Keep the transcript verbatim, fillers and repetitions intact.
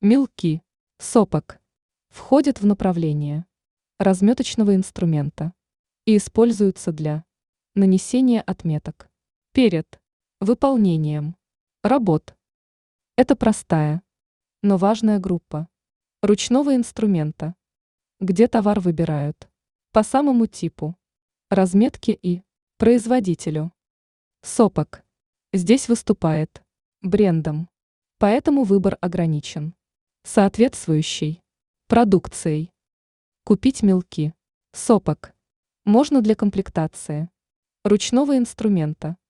Мелки, сопок, входят в направление разметочного инструмента и используются для нанесения отметок перед выполнением работ. Это простая, но важная группа ручного инструмента, где товар выбирают по самому типу разметки и производителю. Сопок здесь выступает брендом, поэтому выбор ограничен соответствующей продукцией. Купить мелки, сопок можно для комплектации ручного инструмента